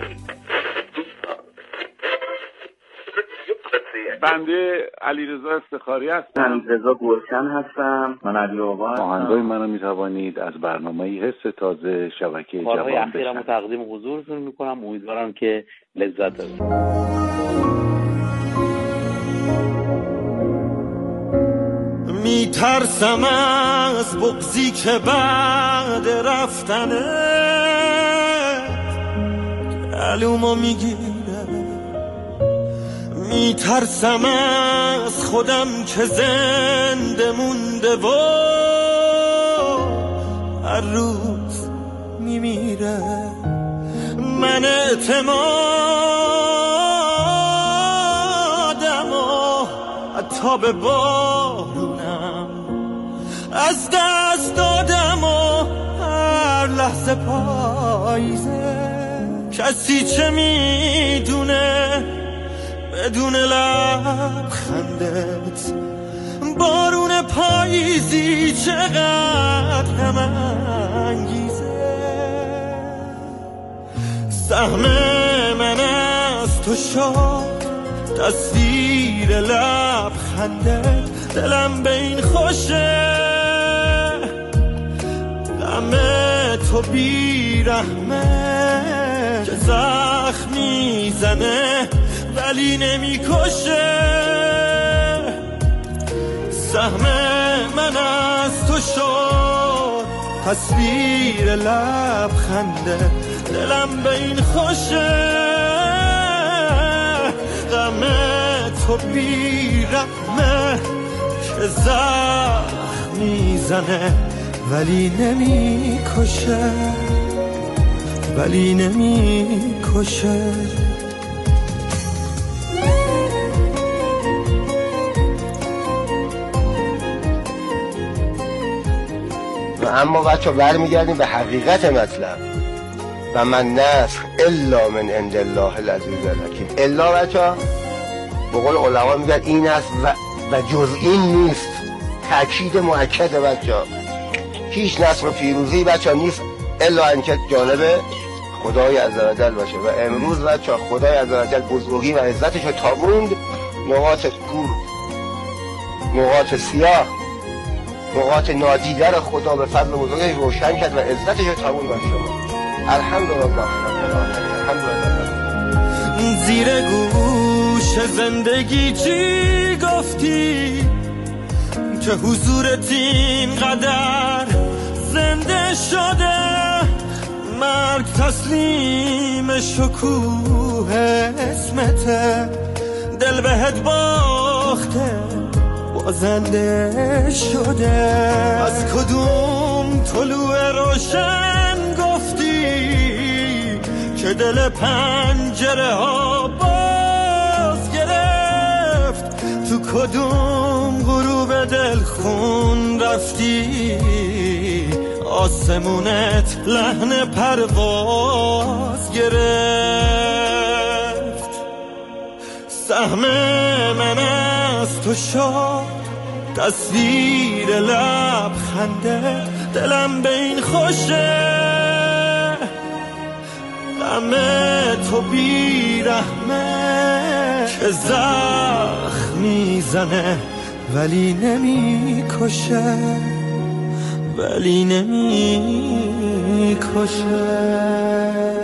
بنده علیرضا افتخاری هستم. من رضا گلشن هستم. من علی آقا هستم. آهنگای منو میتوانید از برنامه حس تازه شبکه جوان بشنوید. اخیرمو تقدیم حضورتون میکنم. امیدوارم که لذت ببرید. میترسم از بغضی که بعد رفتنه علومو میگیره، میترسم از خودم که زنده مونده و هر روز میمیره. من اعتمادم و حتی به بارونم از دست دادم و هر لحظه پاییزه. کسی چه میدونه بدون لبخندت بارون پاییزی چقدر غم انگیزه. سهم من از تو شد تصویر لبخندت، دلم به این خوشه غم تو بیرحمه که زخم میزنه ولی نمیکشه. سهم من از تو شد تصویر لبخنده، دلم به این خوشه غم تو بیرحمه که زخم میزنه ولی نمیکشه، ولی نمیکشه. اما بچه برمیگردیم به حقیقت مطلب و من نسخ الا من عند الله العزیز الحکیم. الا بچه به قول علما میگن این است و جز این نیست. تأکید مؤکده بچه، هیچ نصر پیروزی بچه نیست الا اینکه جانب خدای عزوجل باشه. و امروز بچه خدای عزوجل بزرگی و عزتش رو تابوند نقاط کور، نقاط سیاه، نقاط نادیده رو خدا به فضل بزرگش روشن کرد و عزتش رو تابوند بر شما. الحمدلله. زیر گوش زندگی چی گفتی که حضورت اینقدر زنده شده؟ مرگ تسلیم شکوه اسمته، دل بهت باخته بازنده شده. از کدوم طلوع روشن گفتی که دل پنجره ها باز گرفت؟ تو کدوم غروب دل خون رفتی آسمونت لحن پرواز گرفت؟ سهم من از تو شد تصویر لبخنده، دلم به این خوشه غم تو بیرحمه که زخم میزنه ولی نمیکشه، ولی نمیکشه.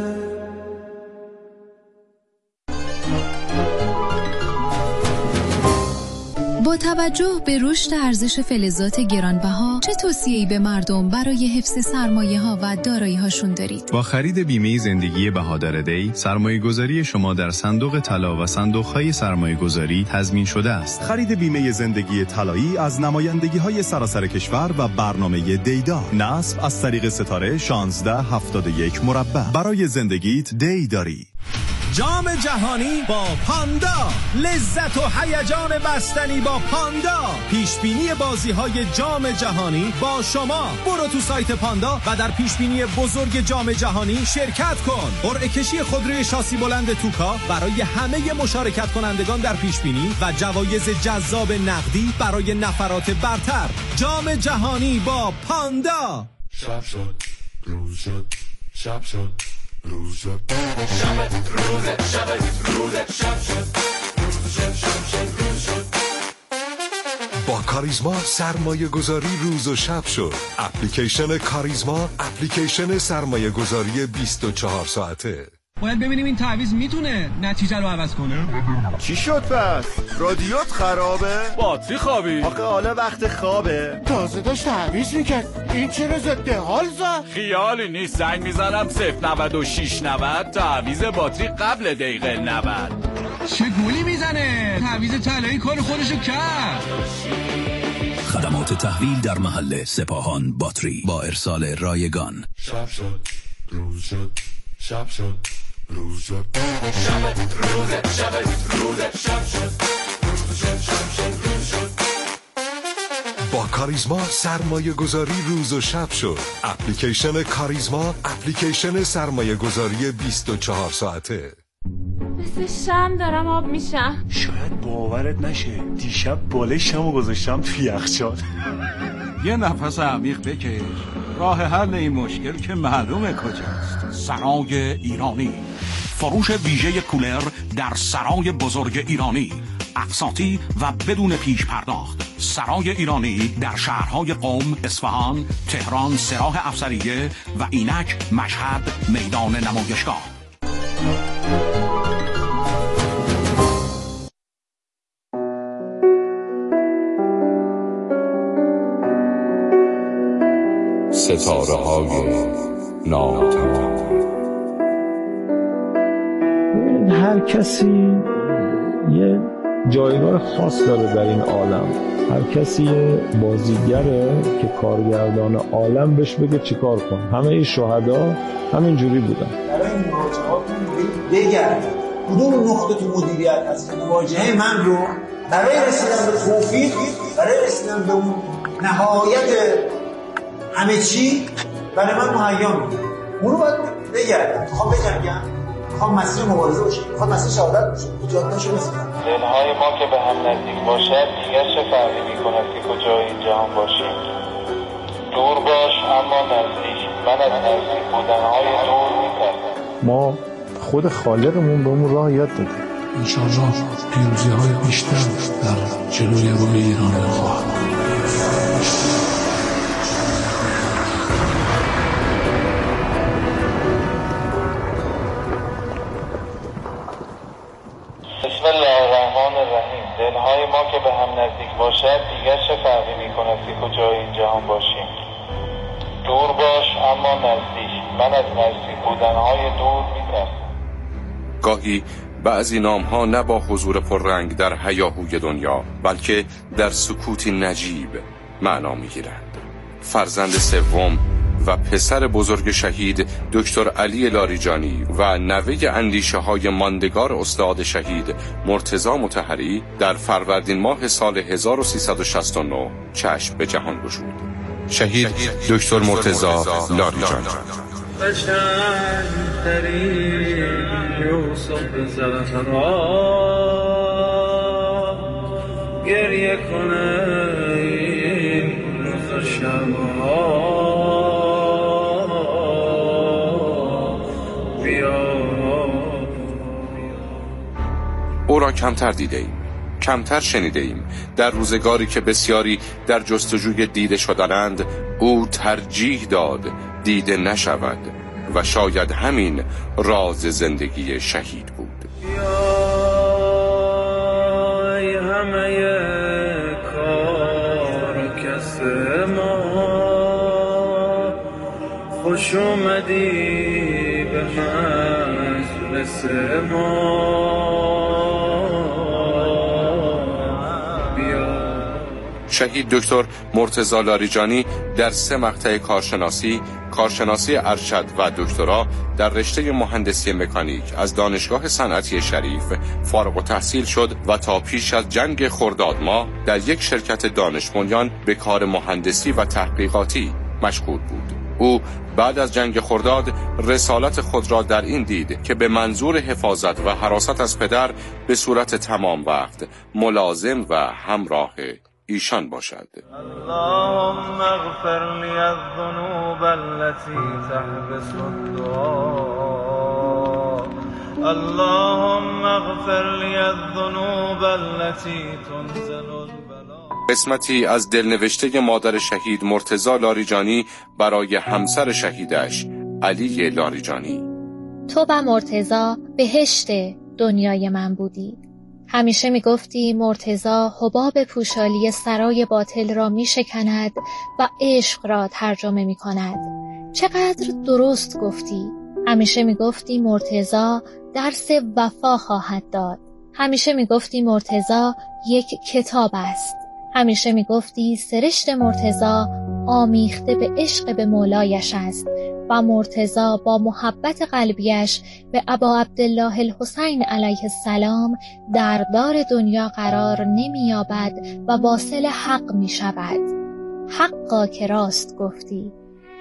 با توجه به رشد ارزش فلزات گرانبها چه توصیه‌ای به مردم برای حفظ سرمایه‌ها و دارایی‌هاشون دارید؟ با خرید بیمه زندگی بهادر دی، سرمایه‌گذاری شما در صندوق طلا و صندوق‌های سرمایه‌گذاری تضمین شده است. خرید بیمه زندگی طلایی از نمایندگی‌های سراسر کشور و برنامه دیدار. نصب از طریق ستاره 1671 مربع. برای زندگیت دی داری. جام جهانی با پاندا، لذت و هیجان بستنی با پاندا. پیشبینی بازی‌های جام جهانی با شما. برو تو سایت پاندا و در پیشبینی بزرگ جام جهانی شرکت کن. قرعه کشی خودروی شاسی بلند توکا برای همه مشارکت کنندگان در پیشبینی و جوایز جذاب نقدی برای نفرات برتر. جام جهانی با پاندا. شب شد، روز شد، شب شد، روز شد شب شد با کاریزما سرمایه گذاری روز و شب شد. اپلیکیشن کاریزما اپلیکیشن سرمایه گذاری 24 ساعته. باید ببینیم این تعویض میتونه نتیجه رو عوض کنه. چی شد پس؟ رادیوت خرابه؟ باتری خوابی؟ آخه حالا وقت خوابه. تازه داشت تعویض میکرد. این چرا ضد حال زد؟ خیالی نیست، زنگ میزنم 09690 تعویض باتری قبل دقیقه 90. چه گولی میزنه؟ تعویض طلایی کار خودشو کرد. خدمات تحویل در محل سپاهان باتری با ارسال رایگان. شب شد روز شد شب شد روز شد با کاریزما سرمایه گذاری روز و شب شد. اپلیکیشن کاریزما اپلیکیشن سرمایه گذاری 24 ساعته. مثل شم دارم آب میشم. شاید باورت نشه دیشب بالشمو گذاشتم تو یخچال. یه نفس عمیق بکش. راه حل این مشکل که معلومه کجاست. سرای ایرانی، فروش ویژه کولر در سرای بزرگ ایرانی، اقساطی و بدون پیش پرداخت. سرای ایرانی در شهرهای قم، اصفهان، تهران، سراح افسریه و اینک مشهد میدان نمایشگاه. ستاره‌های نامتناهی. هر کسی یه جایگاه خاص داره در این عالم. هر کسی یه بازیگره که کارگردان عالم بهش بگه چیکار کن. همه این شهدا همین جوری بودن. برای مواجهات بگرد کدوم نقطه تو مدیریت هست که مواجهه من رو برای رسیدن به توفیق، برای رسیدن به اون نهایت همه چی برای من مهیا میکنه. اون رو باید بگردم. میخوام بجنگم، میخوام مسیر مبارزه باشه، میخوام مسیر شهادت باشه. ایجاد نشه مثلا دلهای ما که به هم نزدیک باشد دیگر چه فرقی میکند که کجای این جهان باشیم. دور باش اما نزدیک. من از نزدیک بودنهای دور میترسم. ما خود خالقمون به اون راه یاد دادیم. انشاءالله پیروزی‌های بیشتر در جلوی روی ایران خواهد بود. بسم الله الرحمن الرحیم. دلهای ما که به هم نزدیک باشد دیگر چه فرقی میکند که کجای این جهان باشیم. دور باش اما نزدیک. من از نزدیک بودنهای دور میترسم. گاهی بعضی نامها نه با حضور پررنگ در هیاهوی دنیا بلکه در سکوتی نجیب معنا میگیرند. فرزند سوم و پسر بزرگ شهید دکتر علی لاریجانی و نوه اندیشه های ماندگار استاد شهید مرتضی مطهری در فروردین ماه سال 1369 چشم به جهان گشود. شهید دکتر مرتضی لاریجانی. گریه کنه این روز شبها او را کمتر دیده ایم، کمتر شنیده ایم. در روزگاری که بسیاری در جستجوی دیده شدنند، او ترجیح داد دیده نشود و شاید همین راز زندگی شهید بود. ای همه کار کس ما، خوش اومدی به مجلس ما. شهید دکتر مرتضی لاریجانی در 3 مقطع کارشناسی ارشد و دکترا در رشته مهندسی مکانیک از دانشگاه صنعتی شریف فارغ التحصیل شد و تا پیش از جنگ خردادماه در یک شرکت دانش بنیان به کار مهندسی و تحقیقاتی مشغول بود. او بعد از جنگ خرداد رسالت خود را در این دید که به منظور حفاظت و حراست از پدر به صورت تمام وقت ملازم و همراه ایشان باشد. اللهم اغفر لی الذنوب التي تحبس الدعاء اللهم اغفر لي الذنوب التي تنزل البلاء. قسمتی از دلنوشته مادر شهید مرتضی لاریجانی برای همسر شهیدش علی لاریجانی. تو و مرتضی بهشت دنیای من بودی. همیشه میگفتی مرتضی حباب پوشالی سرای باطل را میشکند و عشق را ترجمه میکند. چقدر درست گفتی. همیشه میگفتی مرتضی درس وفا خواهد داد. همیشه میگفتی مرتضی یک کتاب است. همیشه میگفتی سرشت مرتضی آمیخته به عشق به مولایش است و مرتضی با محبت قلبیش به ابا عبدالله الحسین علیه السلام در دار دنیا قرار نمی‌یابد و واصل حق می‌شود. حقا که راست گفتی.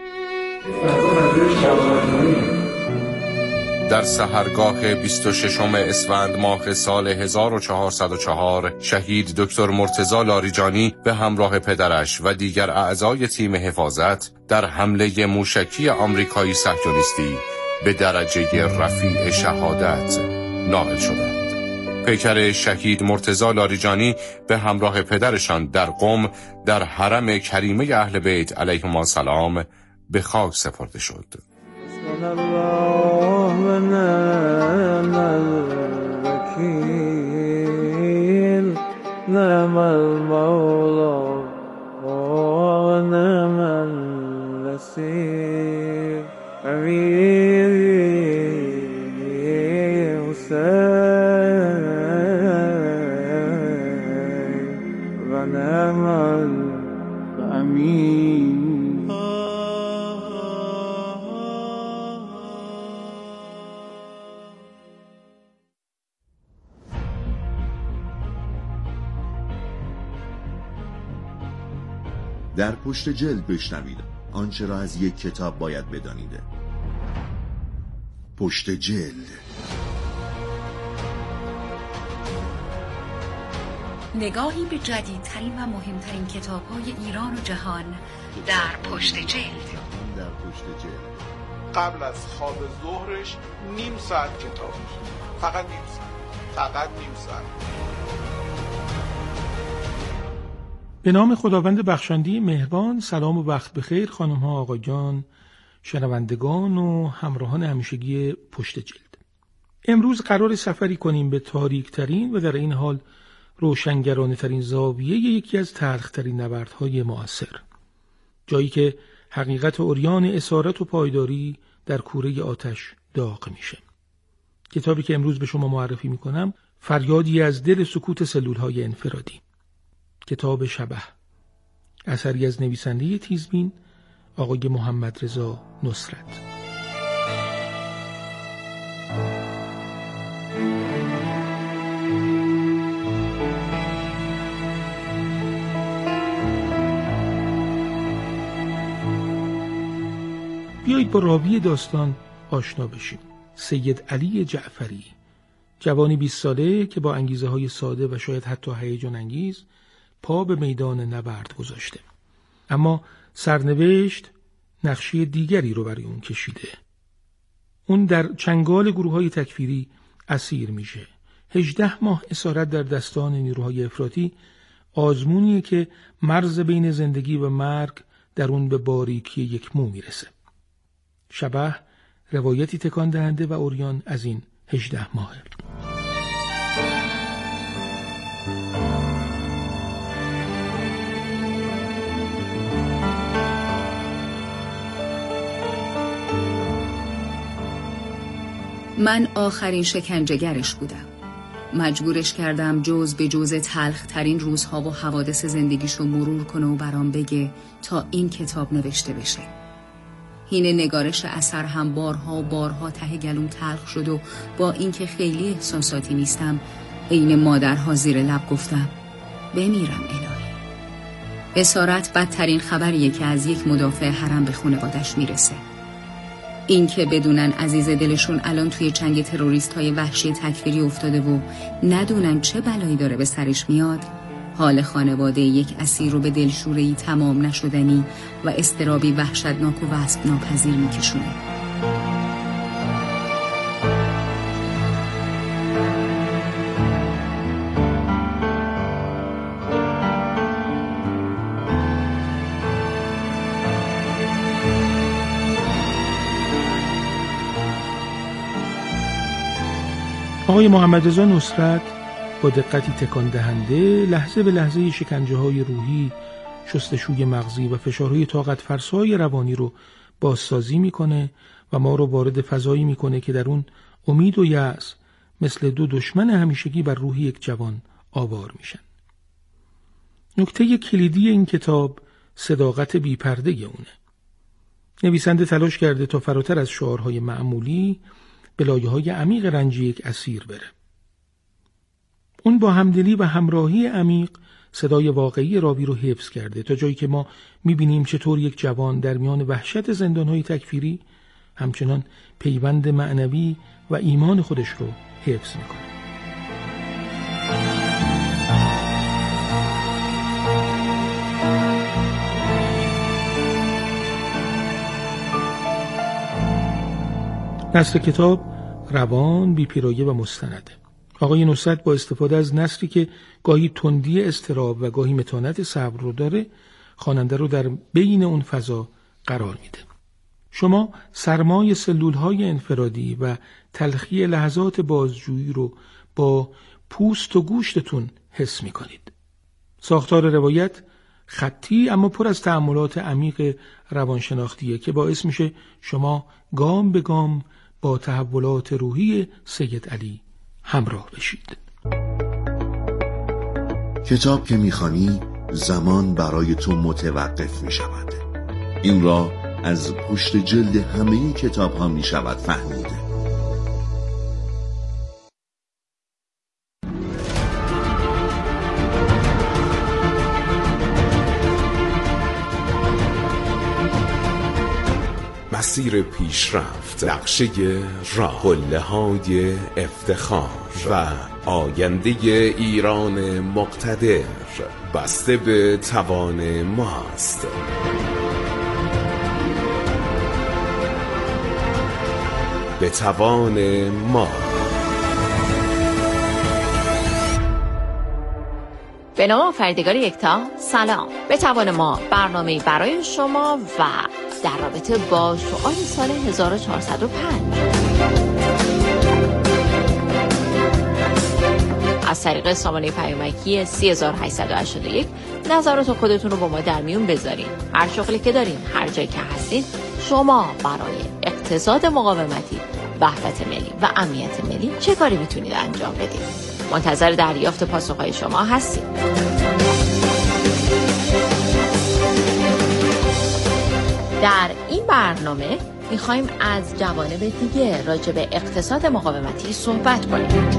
در سحرگاه 26 اسفند ماه سال 1404 شهید دکتر مرتضی لاریجانی به همراه پدرش و دیگر اعضای تیم حفاظت در حمله موشکی آمریکایی صهیونیستی به درجه رفیع شهادت نائل شدند. پیکر شهید مرتضی لاریجانی به همراه پدرشان در قم در حرم کریمه اهل بیت علیهم السلام به خاک سپرده شد. نعم الوكيل نعم المولى ونعم النصير أميري حسين ونعم الأمين. در پشت جلد بشنوید آنچه را از یک کتاب باید بدانید. پشت جلد. نگاهی به جدیدترین و مهمترین کتاب‌های ایران و جهان در پشت جلد. قبل از خواب ظهرش نیم ساعت کتاب می‌خونه. فقط نیم ساعت. به نام خداوند بخشنده مهربان. سلام و وقت بخیر خانم‌ها، آقایان، شنوندگان و همراهان همیشگی پشت جلد. امروز قرار سفری کنیم به تاریک‌ترین و در این حال روشنگرانه‌ترین زاویه یکی از تلخ‌ترین نبردهای معاصر. جایی که حقیقت عریان اسارت و پایداری در کوره آتش داغ میشه. کتابی که امروز به شما معرفی میکنم فریادی از دل سکوت سلول‌های انفرادی. کتاب شبح، اثری از نویسنده تیزبین آقای محمد رضا نصرت. بیایید با راوی داستان آشنا بشیم. سید علی جعفری، جوانی 20 ساله که با انگیزه های ساده و شاید حتی هیجان انگیز پا به میدان نبرد گذاشته. اما سرنوشت نقشه دیگری رو برای اون کشیده. اون در چنگال گروه‌های تکفیری اسیر میشه. 18 ماه اسارت در دستان نیروهای افراطی آزمونیه که مرز بین زندگی و مرگ در اون به باریکی یک مو میرسه. شبح روایتی تکان دهنده و عریان از این 18 ماهه. من آخرین شکنجهگرش بودم. مجبورش کردم جز به جز تلخ ترین روزها و حوادث زندگیشو مرور کنه و برام بگه تا این کتاب نوشته بشه. هین نگارش اثر هم بارها و بارها ته گلوم تلخ شد و با اینکه خیلی احساساتی نیستم عین مادرها زیر لب گفتم بمیرم الهی. اسارت بدترین خبریه که از یک مدافع حرم به خانواده‌اش میرسه. این که بدونن عزیز دلشون الان توی چنگ تروریست های وحشی تکفیری افتاده و ندونن چه بلایی داره به سرش میاد، حال خانواده یک اسیر رو به دلشوره‌ای تمام نشدنی و اضطرابی وحشتناک و وصف ناپذیر میکشونه. آقای محمد رضا نصرت با دقتی تکان دهنده لحظه به لحظه شکنجه‌های روحی، شستشوی مغزی و فشارهای طاقت فرسای روانی رو بازسازی میکنه و ما رو وارد فضایی میکنه که در اون امید و یأس مثل دو دشمن همیشگی بر روح یک جوان آوار میشن. نکته کلیدی این کتاب صداقت بی‌پرده اونه. نویسنده تلاش کرده تا فراتر از شعارهای معمولی به لایه‌های عمیق رنج یک اسیر بره. اون با همدلی و همراهی عمیق صدای واقعی راوی رو حفظ کرده تا جایی که ما می‌بینیم چطور یک جوان در میان وحشت زندان‌های تکفیری همچنان پیوند معنوی و ایمان خودش رو حفظ می‌کنه. نثر کتاب روان، بی‌پیرایه و مستنده. آقای نصرت با استفاده از نثری که گاهی تندی اضطراب و گاهی متانت صبر رو داره، خواننده رو در بین اون فضا قرار میده. شما سرمای سلول‌های انفرادی و تلخی لحظات بازجویی رو با پوست و گوشتتون حس میکنید. ساختار روایت خطی اما پر از تأملات عمیق روانشناختیه که باعث میشه شما گام به گام با تحولات روحی سید علی همراه بشید. کتاب که میخوانی زمان برای تو متوقف میشود. این را از پشت جلد همه کتاب ها میشود فهمید. مسیر پیشرفت، نقشه راه، قله‌های افتخار و آینده ایران مقتدر بسته به توان ماست. به توان ما. به نام آفریدگار یکتا، سلام. به توان ما برنامه‌ای برای شما و در رابطه با شعار سال 1405 از طریق سامانه پیامکی 3881 نظرات خودتون رو با ما در میون بذارین. هر شغلی که دارین، هر جایی که هستید، شما برای اقتصاد مقاومتی، وحدت ملی و امنیت ملی چه کاری میتونید انجام بدید؟ منتظر دریافت پاسخهای شما هستیم. در این برنامه میخوایم از جوانب دیگه راجع به اقتصاد مقاومتی صحبت کنیم.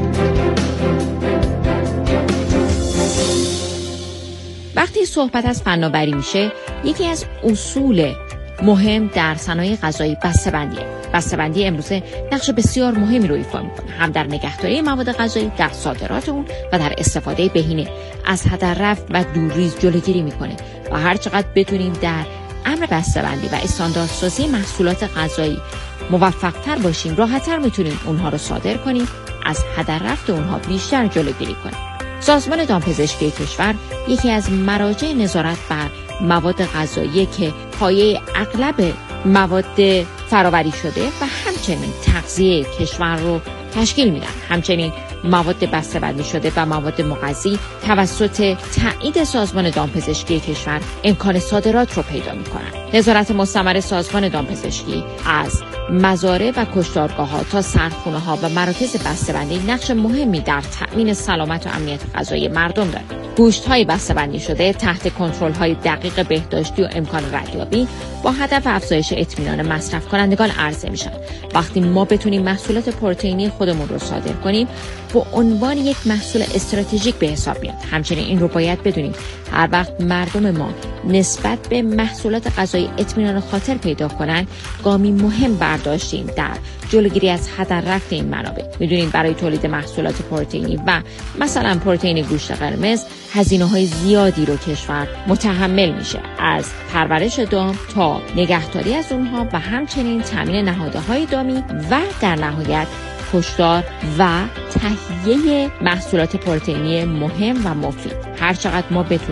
وقتی صحبت از فناوری میشه، یکی از اصول مهم در صنایع غذایی بسته‌بندیه. بسته‌بندی امروزه نقش بسیار مهمی رو ایفا میکنه، هم در نگهداری مواد غذایی، در صادرات اون و در استفاده بهینه از هدر رفت و دورریز جلوگیری میکنه و هر چقدر بتونیم در امر بسته‌بندی و استانداردسازی محصولات غذایی موفق‌تر باشیم، راحت‌تر میتونیم اونها رو صادر کنیم، از هدر رفت اونها بیشتر جلوگیری کنیم. سازمان دامپزشکی کشور یکی از مراجع نظارت بر مواد غذایی که پایه اغلب مواد فراوری شده و همچنین تغذیه کشور رو تشکیل میدن. همچنین مواد بسته‌بندی شده و مواد مغذی توسط تایید سازمان دامپزشکی کشور امکان صادرات رو پیدا میکنن. نظارت مستمر سازمان دامپزشکی از مزارع و کشتارگاه‌ها تا سردخونه‌ها و مراکز بسته‌بندی نقش مهمی در تأمین سلامت و امنیت غذایی مردم دارد. گوشت‌های بسته‌بندی شده تحت کنترل‌های دقیق بهداشتی و امکان ردیابی با هدف افزایش اطمینان مصرف کنندگان عرضه میشن. وقتی ما بتونیم محصولات پروتئینی خودمون رو صادر کنیم، به عنوان یک محصول استراتژیک به حساب میاد. همچنین این رو باید بدونیم هر وقت مردم ما نسبت به محصولات غذایی اطمینان خاطر پیدا کنن، گامی مهم برداشتیم در جلوگیری از هدر رفت این منابع. میدونیم برای تولید محصولات پروتئینی و مثلا پروتئین گوشت قرمز هزینه‌های زیادی رو کشور متحمل میشه، از پرورش دام تا نگهداری از اونها و همچنین تامین نهادهای دامی و در نهایت کشتار و تهیه محصولات پروتئینی مهم و مفید. هر چقدر ما بتونیم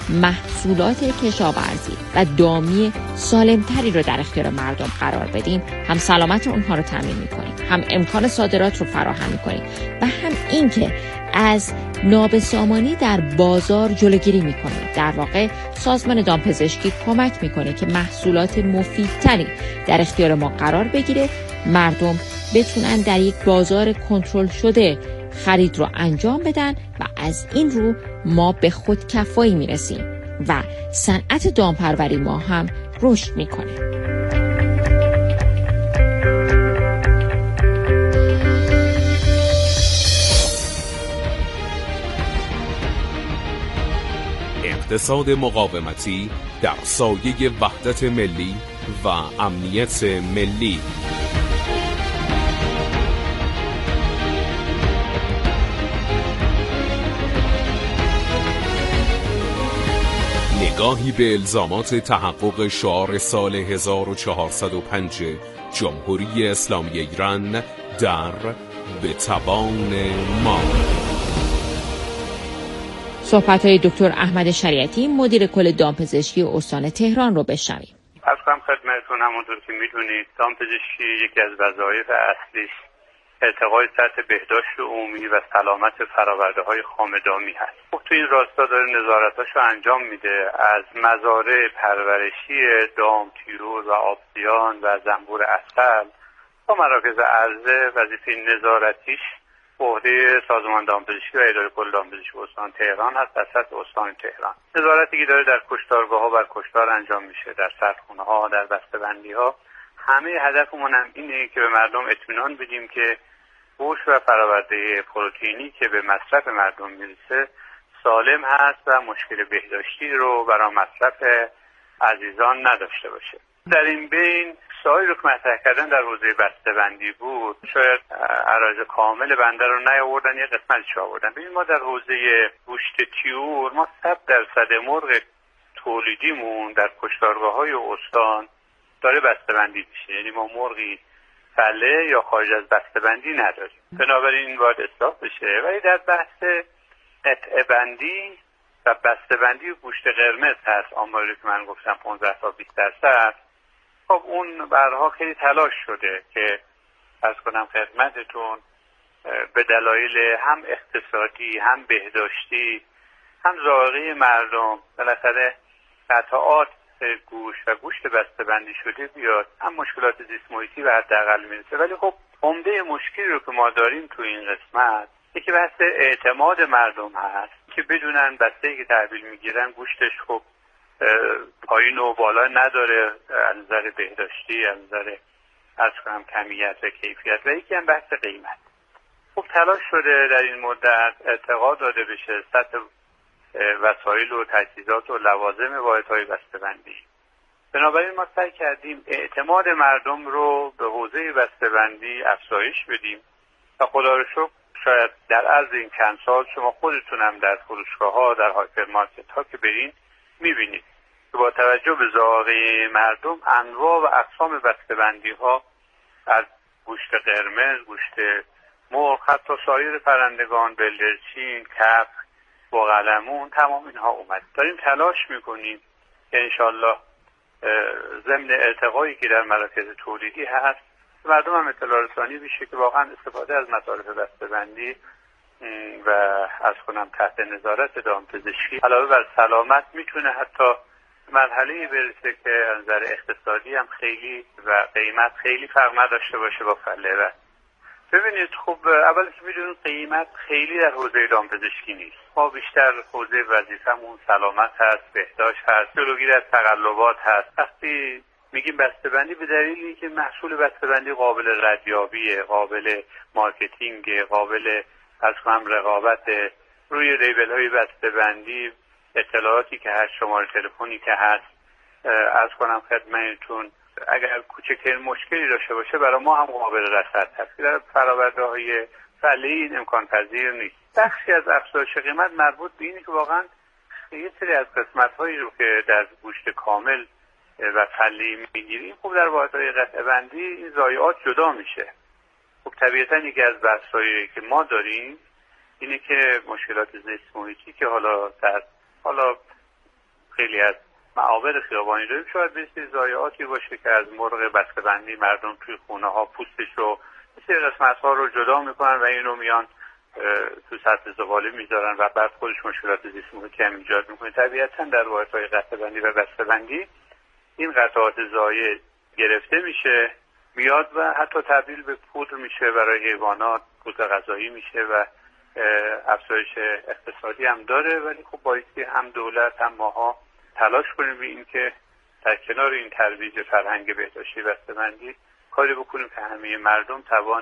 محصولات کشاورزی و دامی سالمتری رو در اختیار مردم قرار بدیم، هم سلامت اونها رو تامین میکنیم، هم امکان صادرات رو فراهم میکنیم و هم اینکه از نابسامانی در بازار جلوگیری میکنه. در واقع سازمان دامپزشکی کمک میکنه که محصولات مفیدتری در اختیار ما قرار بگیره، مردم بتونن در یک بازار کنترل شده خرید رو انجام بدن و از این رو ما به خودکفایی میرسیم و صنعت دامپروری ما هم رشد میکنه. اقتصاد مقاومتی در سایه وحدت ملی و امنیت ملی. نگاهی به الزامات تحقق شعار سال 1405 جمهوری اسلامی ایران در به توان ما. صحبت‌های دکتر احمد شریعتی مدیر کل دامپزشکی استان تهران رو بشنویم. عرضم خدمتتون همونطور که میدونید دامپزشکی یکی از وظایف اصلیش ارتقای سطح بهداشت عمومی و سلامت فرآورده‌های خامدامی هست. تو این راستا داره نظارتاشو انجام میده از مزارع پرورشی دام، طیور و آبزیان و زنبور عسل با مراکز عرضه وظیفه نظارتیش به عهده سازمان دامپزشکی و اداره کل دامپزشکی استان تهران هست در سطح استان تهران. نظارتی که داره در کشتارگاه‌ها بر کشتار انجام میشه، در سردخونه‌ها، در بسته‌بندی‌ها. همه هدفمون هم اینه که به مردم اطمینان بدیم که گوشت و فرآورده پروتئینی که به مصرف مردم میرسه سالم هست و مشکل بهداشتی رو برای مصرف عزیزان نداشته باشه. در این بین سوالی رو که مطرح کردن در حوزه بسته‌بندی بود، شاید عرایض کامل بنده رو نیاوردن، یه قسمتش آوردن. ببین ما در حوزه گوشت طیور ما 100% مرغ تولیدیمون در کشتارگاه‌های استان داره بسته‌بندی میشه، یعنی ما مرغی فله یا خارج از بسته‌بندی نداریم. بنابراین این باید اصلاح بشه. ولی در بحث قطعه بندی و بسته‌بندی گوشت قرمز هست، آماری که من گفتم 15 تا 20%. خب اون برها خیلی تلاش شده که عرض کنم خدمتتون به دلایل هم اقتصادی، هم بهداشتی، هم ذائقه مردم بالاخره قطعات گوشت و گوشت بسته‌بندی شده بیاد، هم مشکلات زیست محیطی به حداقل میرسه. ولی خب عمده مشکلی رو که ما داریم تو این قسمت یکی بحث اعتماد مردم هست که بدونن بسته‌ای که تحویل میگیرن گوشتش خب پایین و بالا نداره از نظر بهداشتی، از نظر عرض کنم کمیت و کیفیت. و یکی هم بحث قیمت. خب تلاش شده در این مدت ارتقا داده بشه سطح وسایل و تجهیزات و لوازم واحدهای بسته‌بندی. بنابراین ما سعی کردیم اعتماد مردم رو به حوزه بسته‌بندی افزایش بدیم و خدا رو شکر شاید در عرض این چند سال شما خودتونم در فروشگاه‌ها، در هایپرمارکت‌ها که برین می‌بینید که با توجه به ذائقه مردم انواع و اقسام بسته‌بندی‌ها از گوشت قرمز، گوشت مرغ، حتی سایر پرندگان، بلدرچین، کبک، بوقلمون، تمام اینها اومد. داریم تلاش میکنیم که انشالله ضمن ارتقایی که در مراکز تولیدی هست مردم هم اطلاع رسانی بشه که واقعا استفاده از مصارف بسته‌بندی و از کنم تحت نظارت دامپزشکی علاوه بر سلامت میتونه حتی مرحله‌ای برسه که از نظر اقتصادی هم خیلی و قیمت خیلی فرق نداشته باشه با فله. و ببینید خب اول که میدونید قیمت خیلی در حوزه دامپزشکی نیست. ما بیشتر حوزه وظیفمون سلامت هست، بهداشت هست، جلوگیری از تقلبات هست. وقتی میگیم بسته‌بندی به دلیلی که محصول بسته‌بندی قابل ردیابیه، قابل مارکتینگ، قابل از هم رقابت روی لیبل‌های بسته‌بندی، اطلاعاتی که هست، شماره تلفنی که هست، از کنم خدمتتون اگر کوچکترین مشکلی داشته باشه برای ما هم قابل رصد هست. در فرآورده‌های فعلی این امکان پذیر نیست. بخشی از افزایش قیمت مربوط به اینه که واقعا یه سری از قسمت‌هایی رو که در گوشت کامل و فعلی میگیریم خب در واحدهای قطعه بندی این ضایعات جدا میشه. خب طبیعتاً یکی از بحث‌هایی که ما داریم اینه که مشکلات زیست محیطی که حالا خیلی از معابر خیابانی داریم، شاید به ضایعاتی باشه که از مرغ بسته‌بندی مردم توی خونه ها پوستش رو سری قسمت ها رو جدا میکنن و اینو میان تو سطح زباله میذارن و بعد خودش مشکلات زیست محیطی هم ایجاد میکنه. طبیعتا در واحدهای قطعه‌بندی و بسته‌بندی این قطعات ضایع گرفته میشه، میاد و حتی تبدیل به پودر میشه برای حیوانات، پودر غذایی میشه و افزایش اقتصادی هم داره. ولی خب بایستی هم دولت هم ماها تلاش کنیم به این که در کنار این ترویج فرهنگ بهداشتی بسته‌بندی کاری بکنیم که همه مردم توان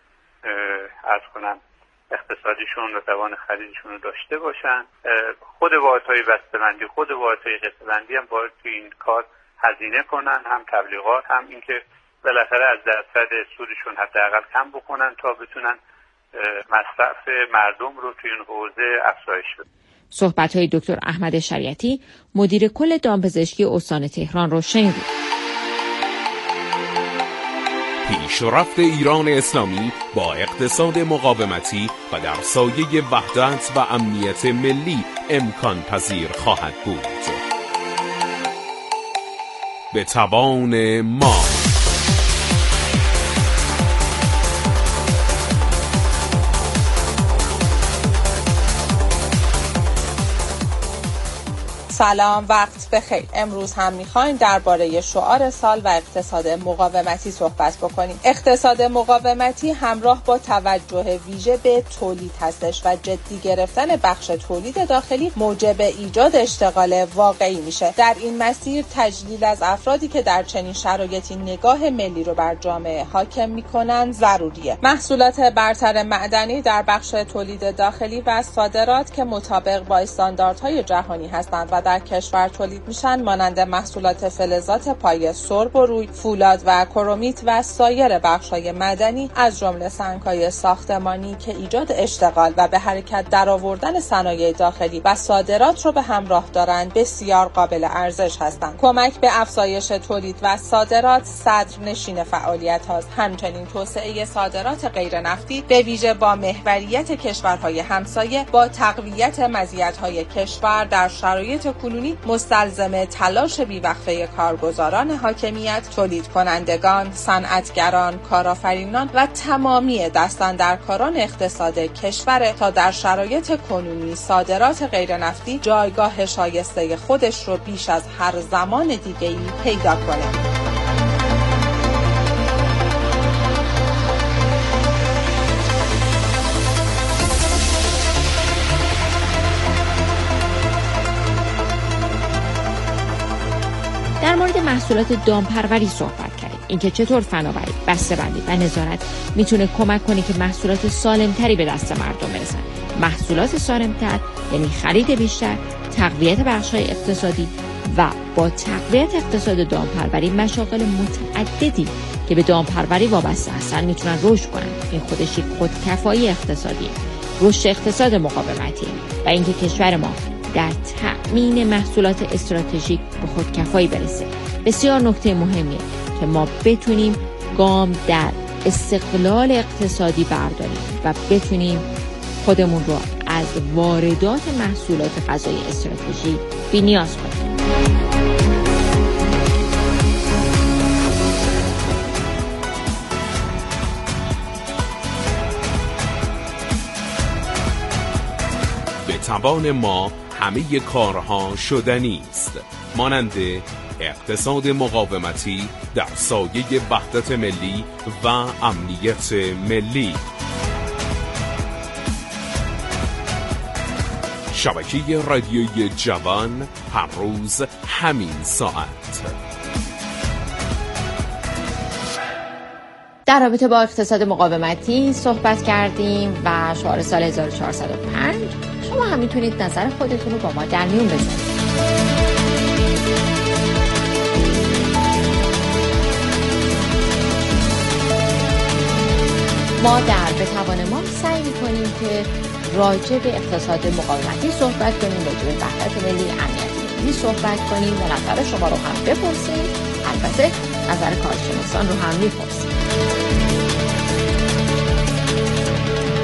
اقتصادیشون و توان خریدشون رو داشته باشن. خود واحدهای بسته‌بندی، خود واحدهای قطعه‌بندی هم باید تو این کار هزینه کنن، هم تبلیغات، هم اینکه بالاخره از درصد سودشون حداقل کم بکنن تا بتونن مصرف مردم رو توی این حوزه افزایش بدن. صحبت‌های دکتر احمد شریعتی مدیر کل دامپزشکی استان تهران رو شنیدید. پیشرفت ایران اسلامی با اقتصاد مقاومتی و در سایه وحدت و امنیت ملی امکان پذیر خواهد بود. به توان ما. سلام، وقت بخیر. امروز هم میخوایم درباره شعار سال و اقتصاد مقاومتی صحبت بکنیم. اقتصاد مقاومتی همراه با توجه ویژه به تولید هستش و جدی گرفتن بخش تولید داخلی موجب ایجاد اشتغال واقعی میشه. در این مسیر تجلیل از افرادی که در چنین شرایطی نگاه ملی رو بر جامعه حاکم میکنن ضروریه. محصولات برتر معدنی در بخش تولید داخلی و صادرات که مطابق با استانداردهای جهانی هستند و در کشور تولید میشن مانند محصولات فلزات پایه، سرب و روی، فولاد و کرومیت و سایر بخش‌های معدنی از جمله سنگ‌های ساختمانی که ایجاد اشتغال و به حرکت درآوردن صنایع داخلی و صادرات رو به همراه دارند بسیار قابل ارزش هستند. کمک به افزایش تولید و صادرات صدرنشین فعالیت هاست. همچنین توسعه صادرات غیر نفتی به ویژه با محوریت کشورهای همسایه با تقویت مزیت‌های کشور در شرایط کنونی مستلزم تلاش بیوقفه کارگزاران حاکمیت، تولید کنندگان، صنعتگران، کارآفرینان و تمامی دستاندرکاران اقتصاد کشور تا در شرایط کنونی صادرات غیر نفتی جایگاه شایسته خودش رو بیش از هر زمان دیگه‌ای پیدا کنه. در مورد محصولات دامپروری صحبت کردیم. اینکه چطور فناوری، بسته‌بندی و نظارت میتونه کمک کنه که محصولات سالمتری به دست مردم برسن. محصولات سالمتر یعنی خرید بیشتر، تقویت بخش‌های اقتصادی و با تقویت اقتصاد دامپروری مشاغل متعددی که به دامپروری وابسته هستن میتونن رشد کنن. این خودش یک خودکفایی اقتصادیه. رشد اقتصاد مقاومتی و اینکه کشور ما در تأمین محصولات استراتژیک به خودکفایی برسه. بسیار نکته مهمیه که ما بتونیم گام در استقلال اقتصادی برداریم و بتونیم خودمون رو از واردات محصولات غذایی استراتژیک بی‌نیاز کنیم. به توان ما همه کارها شدنی است، مانند اقتصاد مقاومتی در سایه وحدت ملی و امنیت ملی. شبکه رادیویی جوان، هر روز همین ساعت. در رابطه با اقتصاد مقاومتی صحبت کردیم و شعار سال 1405. شما هم میتونید نظر خودتون رو با ما در میون بذارید. ما در به توان ما سعی میکنیم که راجع به اقتصاد مقاومتی صحبت کنیم، راجع به وحدت ملی، امنیت ملی صحبت کنیم و نظر شما رو هم بپرسیم. البته نظر کارشناسان رو هم میپرسیم.